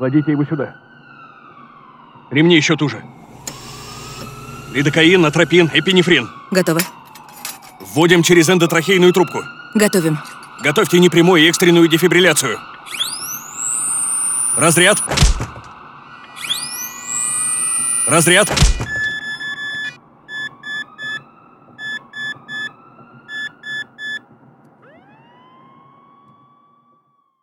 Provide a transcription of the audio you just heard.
Кладите его сюда. Ремни еще туже. Лидокаин, атропин, эпинефрин. Готово. Вводим через эндотрахейную трубку. Готовим. Готовьте непрямую и экстренную дефибрилляцию. Разряд. Разряд.